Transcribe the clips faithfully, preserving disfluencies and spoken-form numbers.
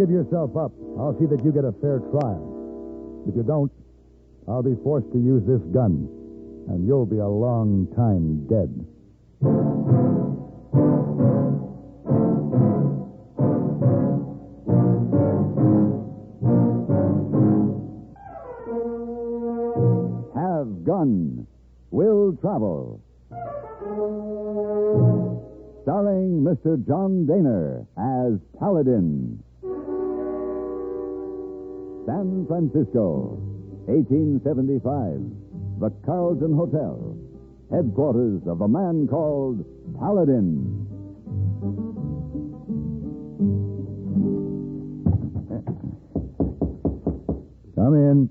give yourself up, I'll see that you get a fair trial. If you don't, I'll be forced to use this gun, and you'll be a long time dead. Have Gun. Will Travel. Starring Mister John Daner as Paladin. San Francisco, eighteen seventy-five. The Carlton Hotel, headquarters of the man called Paladin. Come in.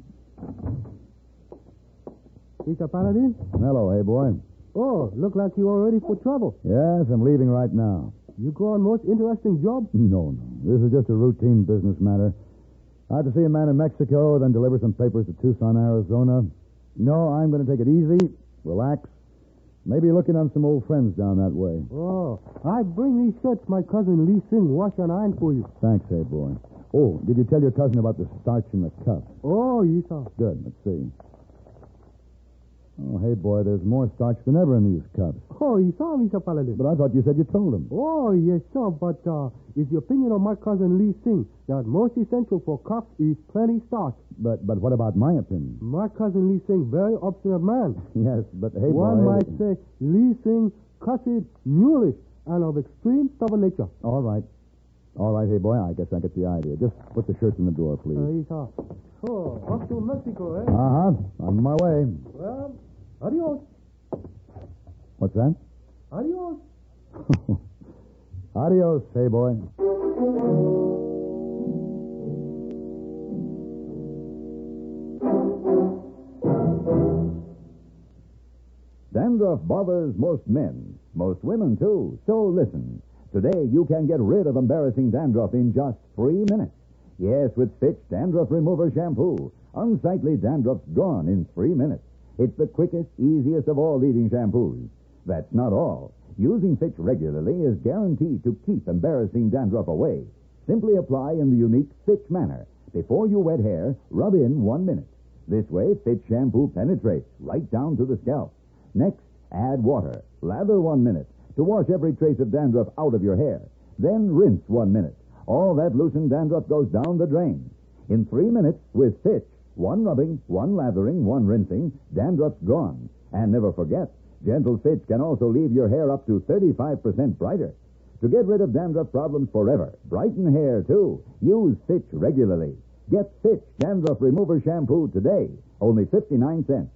Mister Paladin? Hello, hey boy. Oh, look like you are ready for trouble. Yes, I'm leaving right now. You go on most interesting job? No, no. This is just a routine business matter. I have to see a man in Mexico, then deliver some papers to Tucson, Arizona. No, I'm going to take it easy, relax. Maybe looking on some old friends down that way. Oh, I bring these shirts my cousin Lee Sing wash and iron for you. Thanks, hey boy. Oh, did you tell your cousin about the starch in the cup? Oh, yes, sir. Good, let's see. Oh, hey boy, there's more starch than ever in these cups. Oh, you saw Mister Paladin. But I thought you said you told him. Oh, yes, sir, but uh, it's the opinion of my cousin Lee Sing that most essential for cups is plenty starch. But but what about my opinion? My cousin Lee Sing, very obstinate man. Yes, but hey One boy... might say Lee Sing, cussed, mulish, and of extreme stubborn nature. All right. All right, hey boy, I guess I get the idea. Just put the shirts in the drawer, please. Uh, yes, sir. Oh, off to Mexico, eh? Uh-huh. On my way. Well, adios. What's that? Adios. Adios, hey boy. Dandruff bothers most men, most women too. So listen. Today you can get rid of embarrassing dandruff in just three minutes. Yes, with Fitch Dandruff Remover Shampoo. Unsightly dandruff's gone in three minutes. It's the quickest, easiest of all leading shampoos. That's not all. Using Fitch regularly is guaranteed to keep embarrassing dandruff away. Simply apply in the unique Fitch manner. Before you wet hair, rub in one minute. This way, Fitch shampoo penetrates right down to the scalp. Next, add water. Lather one minute to wash every trace of dandruff out of your hair. Then rinse one minute. All that loosened dandruff goes down the drain. In three minutes, with Fitch, one rubbing, one lathering, one rinsing, dandruff's gone. And never forget, Gentle Fitch can also leave your hair up to thirty-five percent brighter. To get rid of dandruff problems forever, brighten hair, too, use Fitch regularly. Get Fitch Dandruff Remover Shampoo today. Only fifty-nine cents.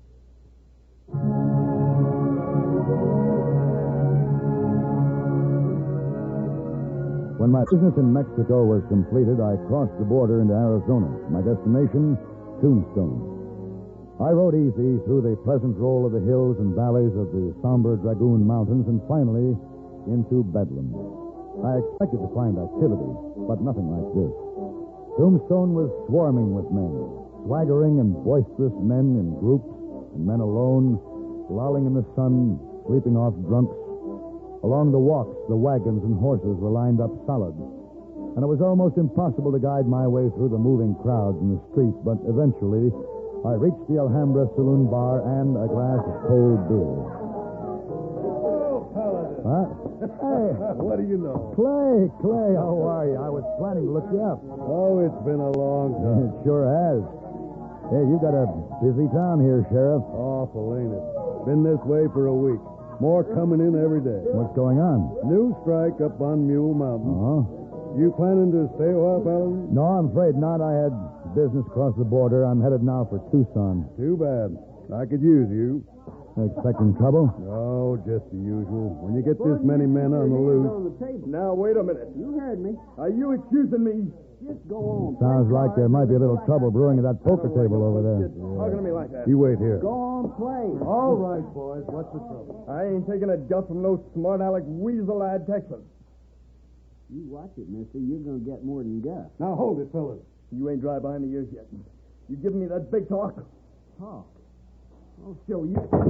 When my business in Mexico was completed, I crossed the border into Arizona. My destination, Tombstone. I rode easy through the pleasant roll of the hills and valleys of the somber Dragoon Mountains and finally into Bedlam. I expected to find activity, but nothing like this. Tombstone was swarming with men, swaggering and boisterous men in groups and men alone, lolling in the sun, sleeping off drunks. Along the walks, the wagons and horses were lined up solid, and it was almost impossible to guide my way through the moving crowds in the street, but eventually I reached the Alhambra Saloon Bar and a glass of cold beer. Oh, Paladin. Huh? Hey. What do you know? Clay, Clay, how are you? I was planning to look you up. Oh, it's been a long time. It sure has. Hey, you got a busy town here, Sheriff. Awful, ain't it? Been this way for a week. More coming in every day. What's going on? New strike up on Mule Mountain. Oh? You planning to stay a while, Paladin? No, I'm afraid not. I had business across the border. I'm headed now for Tucson. Too bad. I could use you. Expecting trouble? No, just the usual. When you get this many men on the loose. Now, wait a minute. You heard me. Are you accusing me? Just go on. Sounds like there might be a little trouble brewing at that poker table over there. Talking to me like that. You wait here. Go on, play. All right, boys. What's the trouble? I ain't taking a guff from no smart aleck weasel-eyed Texan. You watch it, mister. You're going to get more than Gus. Now, hold it, fellas. You ain't dry behind the ears yet. You giving me that big talk? Talk. I'll show you. Now,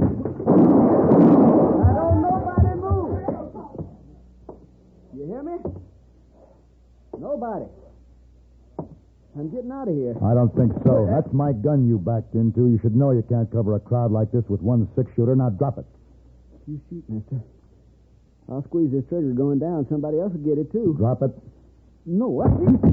don't nobody move. You hear me? Nobody. I'm getting out of here. I don't think so. That's my gun you backed into. You should know you can't cover a crowd like this with one six-shooter. Now drop it. You shoot, mister. I'll squeeze this trigger going down. Somebody else will get it, too. Drop it. No, what?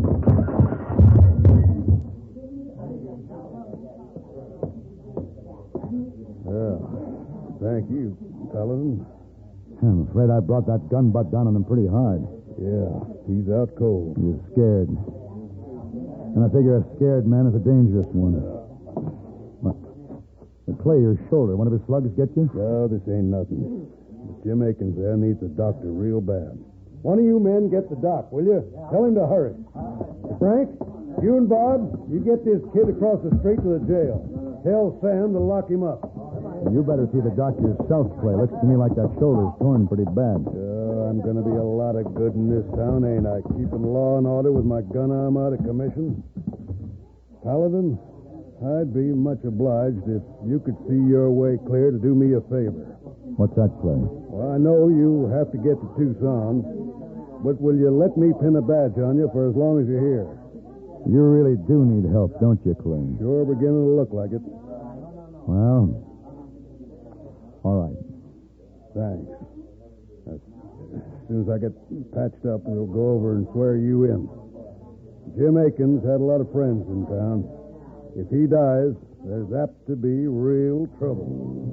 Yeah. Thank you, Paladin. I'm afraid I brought that gun butt down on him pretty hard. Yeah, he's out cold. You're scared. And I figure a scared man is a dangerous one. What? But Clay, your shoulder, one of his slugs get you? No, this ain't nothing. But Jim Akins there needs a doctor real bad. One of you men get the doc, will you? Tell him to hurry. Frank, you and Bob, you get this kid across the street to the jail. Tell Sam to lock him up. You better see the doctor yourself, Clay. Looks to me like that shoulder's torn pretty bad. Uh, I'm going to be a lot of good in this town, ain't I? Keeping law and order with my gun arm out of commission. Paladin, I'd be much obliged if you could see your way clear to do me a favor. What's that, Clay? Well, I know you have to get to Tucson, but will you let me pin a badge on you for as long as you're here? You really do need help, don't you, Clay? Sure beginning to look like it. Well, all right. Thanks. As soon as I get patched up, we'll go over and swear you in. Jim Akins had a lot of friends in town. If he dies, there's apt to be real trouble.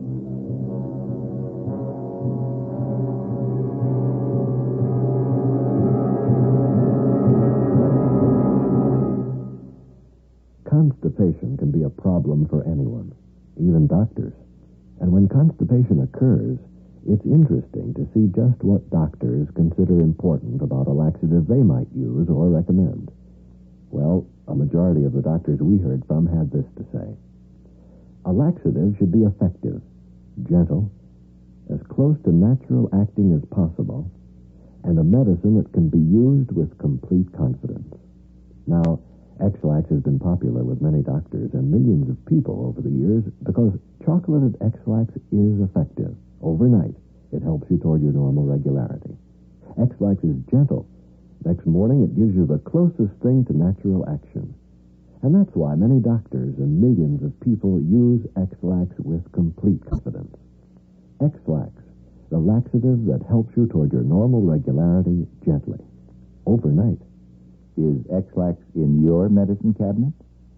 Constipation can be a problem for anyone, even doctors. And when constipation occurs, it's interesting to see just what doctors consider important about a laxative they might use or recommend. Well, a majority of the doctors we heard from had this to say. A laxative should be effective, gentle, as close to natural acting as possible, and a medicine that can be used with complete confidence. Now, X-Lax has been popular with many doctors and millions of people over the years because chocolated X-Lax is effective. Overnight, it helps you toward your normal regularity. X-Lax is gentle. Next morning, it gives you the closest thing to natural action. And that's why many doctors and millions of people use X-Lax with complete confidence. X-Lax, the laxative that helps you toward your normal regularity gently. Overnight. Is X-Lax in your medicine cabinet?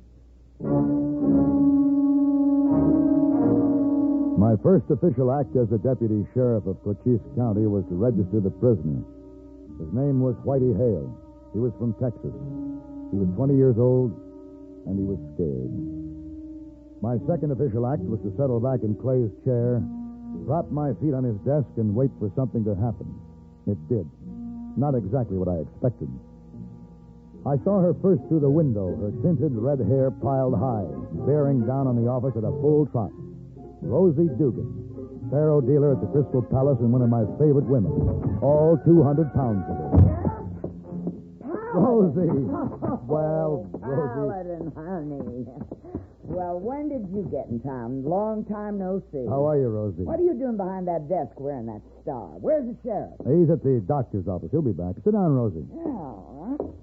My first official act as the deputy sheriff of Cochise County was to register the prisoner. His name was Whitey Hale. He was from Texas. He was twenty years old, and he was scared. My second official act was to settle back in Clay's chair, prop my feet on his desk, and wait for something to happen. It did. Not exactly what I expected. I saw her first through the window, her tinted red hair piled high, bearing down on the office at a full trot. Rosie Dugan, faro dealer at the Crystal Palace and one of my favorite women. All two hundred pounds of her. Rosie! Well, Rosie... Paladin, honey. Well, when did you get in town? Long time no see. How are you, Rosie? What are you doing behind that desk wearing that star? Where's the sheriff? He's at the doctor's office. He'll be back. Sit down, Rosie. Yeah, all right.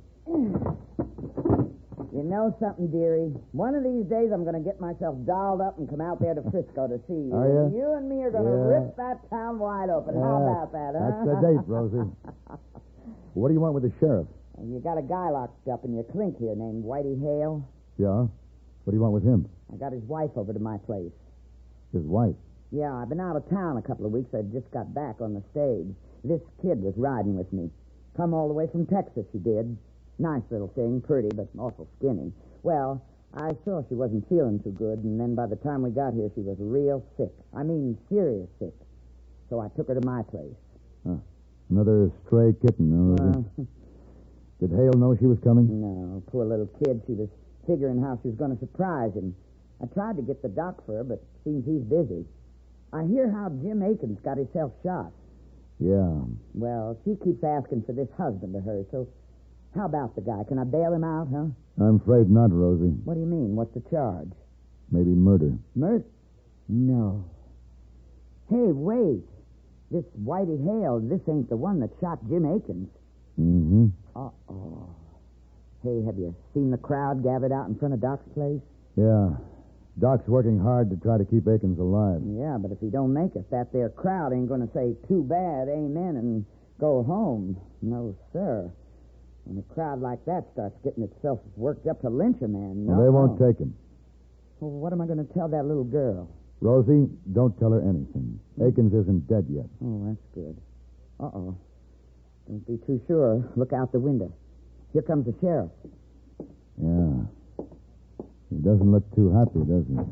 You know something, dearie? One of these days I'm going to get myself dolled up and come out there to Frisco to see you. Are you? You and me are going to Yeah. rip that town wide open. Yeah, How about that, huh? That's the date, Rosie. What do you want with the sheriff? You got a guy locked up in your clink here named Whitey Hale. Yeah? What do you want with him? I got his wife over to my place. His wife. Yeah, I've been out of town a couple of weeks. I just got back on the stage. This kid was riding with me. Come all the way from Texas, he did. Nice little thing, pretty, but awful skinny. Well, I saw she wasn't feeling too good, and then by the time we got here, she was real sick. I mean, serious sick. So I took her to my place. Huh. Another stray kitten, huh, Rosie? Uh, Did Hale know she was coming? no, poor little kid. She was figuring how she was going to surprise him. I tried to get the doc for her, but seems he's busy. I hear how Jim Akins got himself shot. Yeah. Well, she keeps asking for this husband of hers, so how about the guy? Can I bail him out, huh? I'm afraid not, Rosie. What do you mean? What's the charge? Maybe murder. Murder? No. Hey, wait. This Whitey Hale, this ain't the one that shot Jim Akins. Mm-hmm. Uh-oh. Hey, have you seen the crowd gathered out in front of Doc's place? Yeah. Doc's working hard to try to keep Akins alive. Yeah, but if he don't make it, that there crowd ain't going to say, too bad, amen, and go home. No, sir. When a crowd like that starts getting itself worked up to lynch a man, no. Well, they won't take him. Well, what am I going to tell that little girl? Rosie, don't tell her anything. Akins isn't dead yet. Oh, that's good. Uh-oh. Don't be too sure. Look out the window. Here comes the sheriff. Yeah. He doesn't look too happy, does he?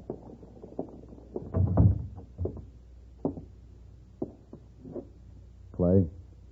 Clay?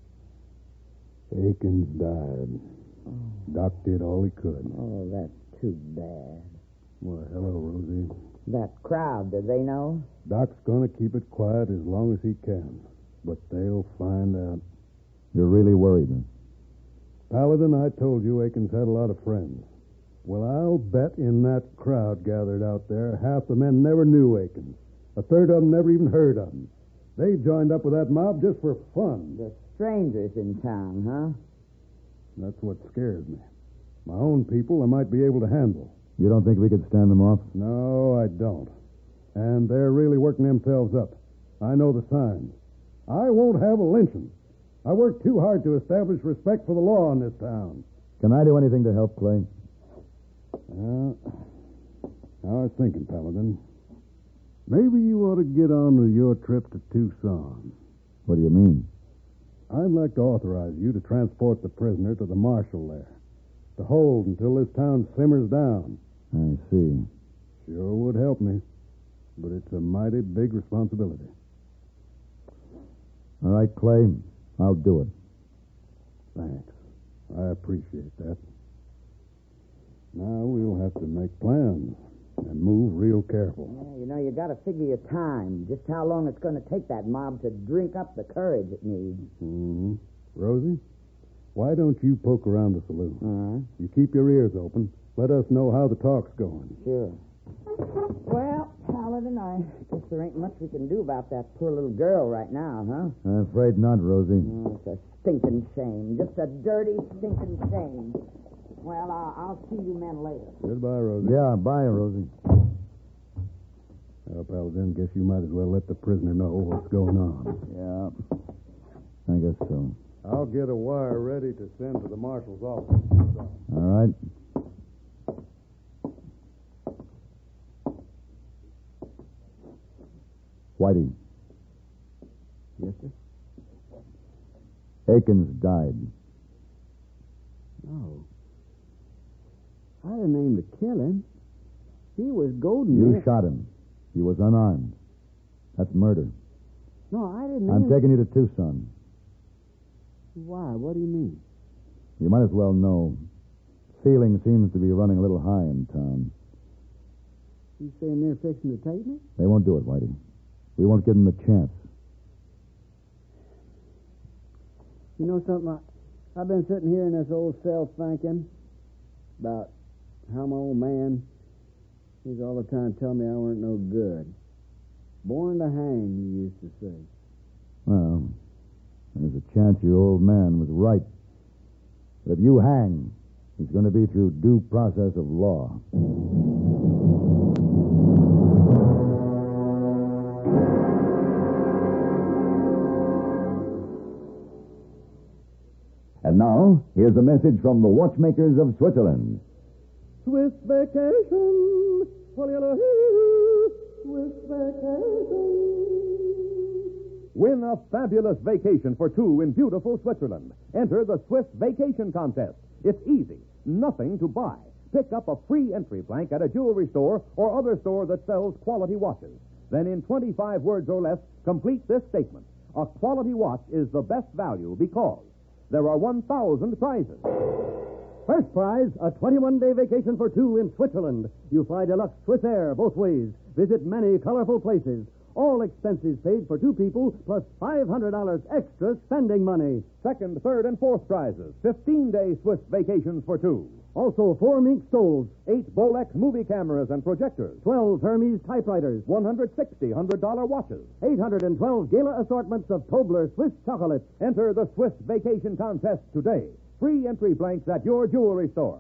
Akins died. Oh. Doc did all he could. Oh, that's too bad. Well, hello, Rosie. That crowd, do they know? Doc's going to keep it quiet as long as he can. But they'll find out. You're really worried, then? Paladin, I told you Akins had a lot of friends. Well, I'll bet in that crowd gathered out there, half the men never knew Akins. A third of them never even heard of him. They joined up with that mob just for fun. The strangers in town, huh? That's what scares me. My own people I might be able to handle. You don't think we could stand them off? No, I don't. And they're really working themselves up. I know the signs. I won't have a lynching. I worked too hard to establish respect for the law in this town. Can I do anything to help, Clay? Well, I was thinking, Paladin. Maybe you ought to get on with your trip to Tucson. What do you mean? I'd like to authorize you to transport the prisoner to the marshal there. To hold until this town simmers down. I see. Sure would help me. But it's a mighty big responsibility. All right, Clay. I'll do it. Thanks. I appreciate that. Now we'll have to make plans and move real careful. Yeah, you know, you got to figure your time. Just how long it's going to take that mob to drink up the courage it needs. Mm-hmm. Rosie, why don't you poke around the saloon? All right. You keep your ears open. Let us know how the talk's going. Sure. Well, Paladin, I guess there ain't much we can do about that poor little girl right now, huh? I'm afraid not, Rosie. Oh, it's a stinking shame. Just a dirty, stinking shame. Well, uh, I'll see you men later. Goodbye, Rosie. Yeah, bye, Rosie. Well, Paladin, guess you might as well let the prisoner know what's going on. Yeah, I guess so. I'll get a wire ready to send to the marshal's office. All right. Whitey. Yes, sir? Akins died. No. I didn't aim to kill him. He was goading You me. shot him. He was unarmed. That's murder. No, I didn't I'm aim... taking you to Tucson. Why? What do you mean? You might as well know. Feeling seems to be running a little high in town. You saying they're fixing to take me? They won't do it, Whitey. We won't give them the chance. You know something? I, I've been sitting here in this old cell thinking about how my old man, he's all the time telling me I weren't no good. Born to hang, he used to say. Well, there's a chance your old man was right. But if you hang, it's going to be through due process of law. And now, here's a message from the watchmakers of Switzerland. Swiss vacation, Swiss vacation. Win a fabulous vacation for two in beautiful Switzerland. Enter the Swiss Vacation Contest. It's easy. Nothing to buy. Pick up a free entry blank at a jewelry store or other store that sells quality watches. Then in twenty-five words or less, complete this statement. A quality watch is the best value because there are one thousand prizes. First prize, a twenty-one day vacation for two in Switzerland. You fly deluxe Swiss Air both ways. Visit many colorful places. All expenses paid for two people, plus five hundred dollars extra spending money. Second, third, and fourth prizes. fifteen day Swiss vacations for two. Also, four mink stoves, Eight Bolex movie cameras and projectors. twelve Hermes typewriters, one hundred sixty one hundred dollar watches. eight hundred twelve Gala assortments of Tobler Swiss chocolates. Enter the Swiss Vacation Contest today. free entry blanks at your jewelry store.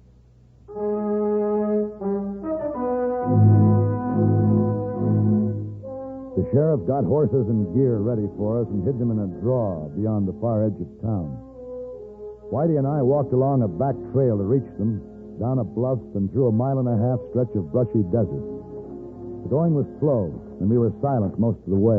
The sheriff got horses and gear ready for us and hid them in a draw beyond the far edge of town. Whitey and I walked along a back trail to reach them, down a bluff and through a mile and a half stretch of brushy desert. The going was slow, and we were silent most of the way.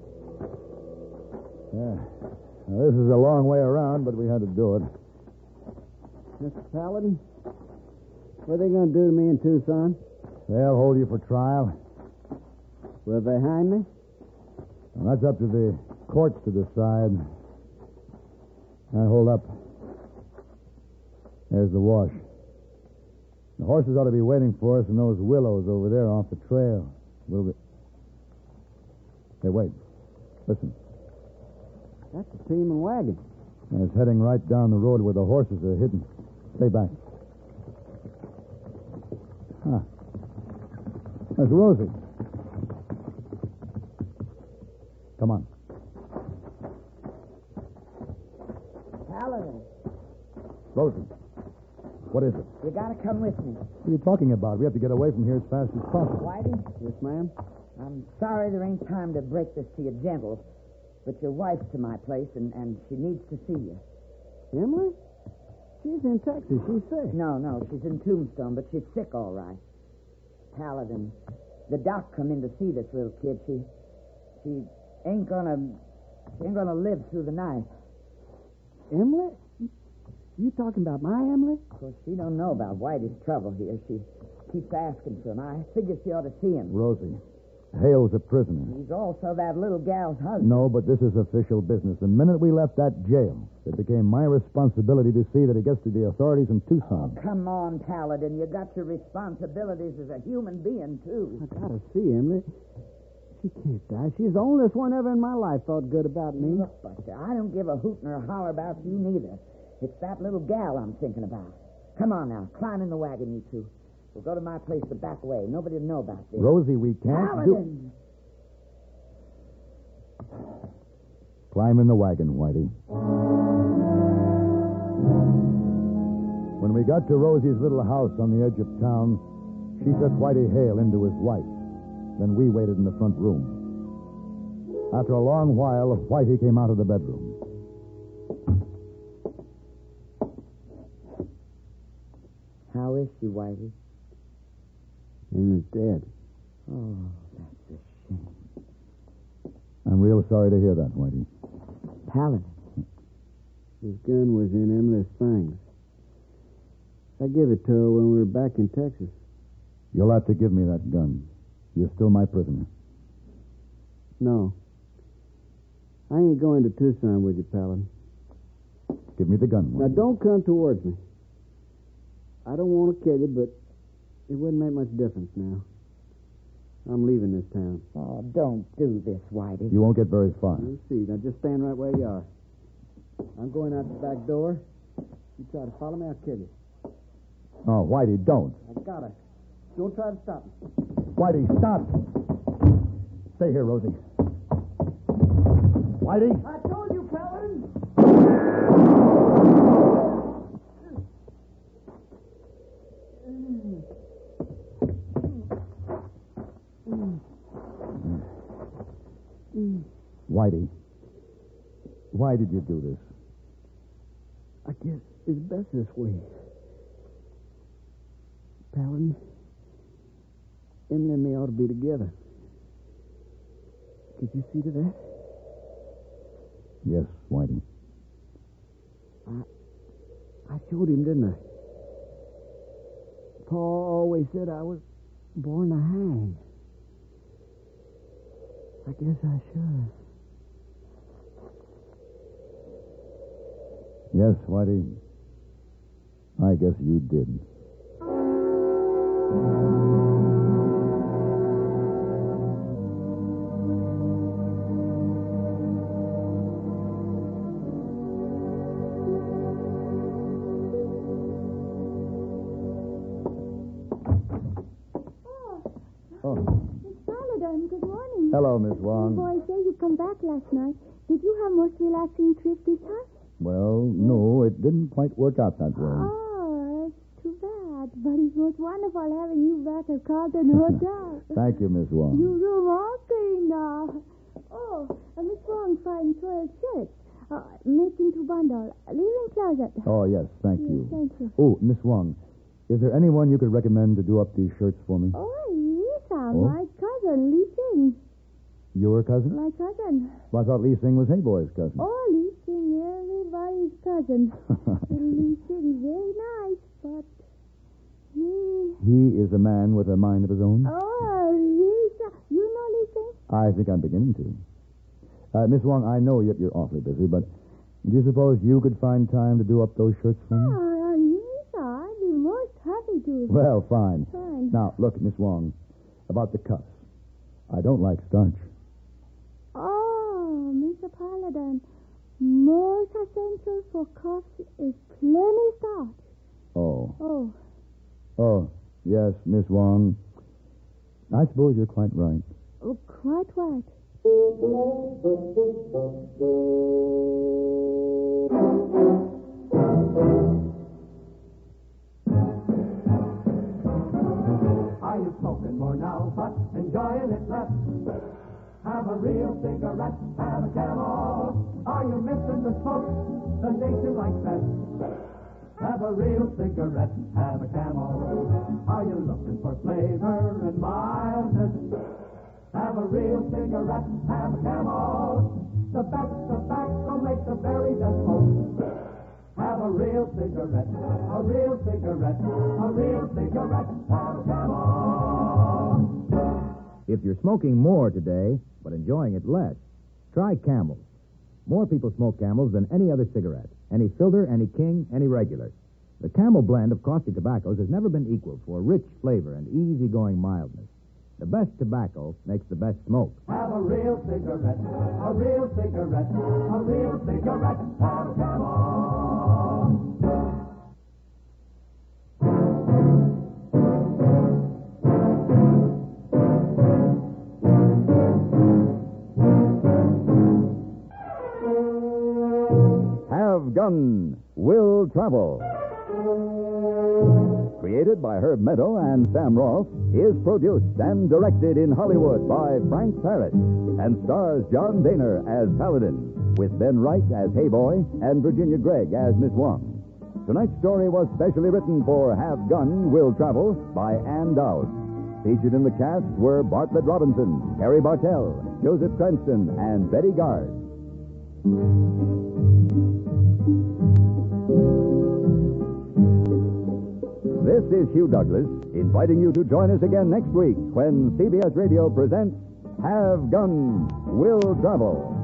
Yeah. Now, this is a long way around, but we had to do it. Mister Paladin, what are they going to do to me in Tucson? They'll hold you for trial. Will they hang me? Well, that's up to the courts to decide. Now, hold up. There's the wash. The horses ought to be waiting for us in those willows over there off the trail. We'll be... Hey, wait. Listen. That's a team and wagon. And it's heading right down the road where the horses are hidden. Stay back. Ah. There's Rosie. Come on. Paladin, Rosie. What is it? you gotta come with me. What are you talking about? We have to get away from here as fast as possible. Whitey, Yes, ma'am? I'm sorry there ain't time to break this to you gentle, but your wife's to my place, and, and she needs to see you. Emily? She's in Texas. She's sick. No, no, she's in Tombstone, but she's sick all right. Paladin, the doc come in to see this little kid. She, she ain't gonna, she ain't gonna live through the night. Emily? You talking about my Emily? Of course, she don't know about Whitey's trouble here. She keeps asking for him. I figure she ought to see him. Rosie. Hale's a prisoner. He's also that little gal's husband. No, but this is official business. The minute we left that jail, it became my responsibility to see that it gets to the authorities in Tucson. Oh, come on, Paladin. You got your responsibilities as a human being, too. I gotta see Emily. She can't die. She's the only one ever in my life thought good about me. Look, Buster, I don't give a hoot nor a holler about you neither. It's that little gal I'm thinking about. Come on now, climb in the wagon, you two. We'll go to my place the back way. Nobody'll know about this. Rosie, we can't Paladin! do... Climb in the wagon, Whitey. When we got to Rosie's little house on the edge of town, she took Whitey Hale into his wife. Then we waited in the front room. After a long while, Whitey came out of the bedroom. How is she, Whitey? Emily's dead. Oh, that's a shame. I'm real sorry to hear that, Whitey. Paladin. His gun was in Emily's fangs. I gave it to her when we were back in Texas. You'll have to give me that gun. You're still my prisoner. No. I ain't going to Tucson with you, Paladin. Give me the gun, Now, Whitey. don't come towards me. I don't want to kill you, but it wouldn't make much difference now. I'm leaving this town. Oh, don't do this, Whitey. You won't get very far. You'll see. Now, just stand right where you are. I'm going out the back door. You try to follow me, I'll kill you. Oh, Whitey, don't. I got her. Don't try to stop me. Whitey, stop. Stay here, Rosie. Whitey? I told you, Paladin. Whitey, why did you do this? I guess it's best this way. Paladin, Emily and me ought to be together. Could you see to that? Yes, Whitey. I showed him, didn't I? Paul always said I was born to hang. I guess I should. Yes, Whitey. I guess you did. Oh. Miss Paladin, good morning. Hello, Miss Wong. Boy, say you come back last night. Did you have most relaxing trip this time? Well, no, it didn't quite work out that way. Oh, that's too bad. But it was wonderful having you back at Carlton Hotel. Thank you, Miss Wong. You room all clean now. Oh, uh, Miss Wong finds soiled shirts. Uh, making to bundle. Leaving closet. Oh, yes, thank Yes, you. thank you. Oh, Miss Wong, is there anyone you could recommend to do up these shirts for me? Oh, yes, uh, Oh? my cousin, Lee Sing. Your cousin? My cousin. Well, I thought Lee Sing was Hey Boy's cousin. Oh, Lee Sing, everybody's cousin. Lee Sing, very nice, but he... He is a man with a mind of his own? Oh, he's... Uh, you know Lee Sing? I think I'm beginning to. Uh, Miss Wong, I know you're, you're awfully busy, but do you suppose you could find time to do up those shirts for me? Oh, yes, I'd be most happy to. Well, fine. Fine. Now, look, Miss Wong, about the cuffs. I don't like starch. Oh, Mister Paladin, most essential for cuffs is plenty starch. Oh. Oh, Oh, yes, Miss Wong. I suppose you're quite right. oh, quite right. Are you smoking more now, but enjoying it less? Have a real cigarette, have a Camel. Are you missing the smoke? The nation likes that. Have a real cigarette, have a Camel. Are you looking for flavor and mildness? Have a real cigarette, have a Camel. The best tobacco makes the very best smoke. Have a real cigarette, a real cigarette, a real cigarette, have a Camel. If you're smoking more today, but enjoying it less, try Camels. More people smoke Camels than any other cigarette. Any filter, any king, any regular. The Camel blend of costly tobaccos has never been equaled for rich flavor and easygoing mildness. The best tobacco makes the best smoke. Have a real cigarette, a real cigarette, a real cigarette, have a Camel. Have Gun Will Travel. Created by Herb Meadow and Sam Rolfe, is produced and directed in Hollywood by Frank Parrott and stars John Daner as Paladin, with Ben Wright as Hey Boy and Virginia Gregg as Miss Wong. Tonight's story was specially written for Have Gun Will Travel by Ann Dowd. Featured in the cast were Bartlett Robinson, Harry Bartell, Joseph Cranston, and Betty Gard. This is Hugh Douglas, inviting you to join us again next week when C B S Radio presents Have Gun Will Travel.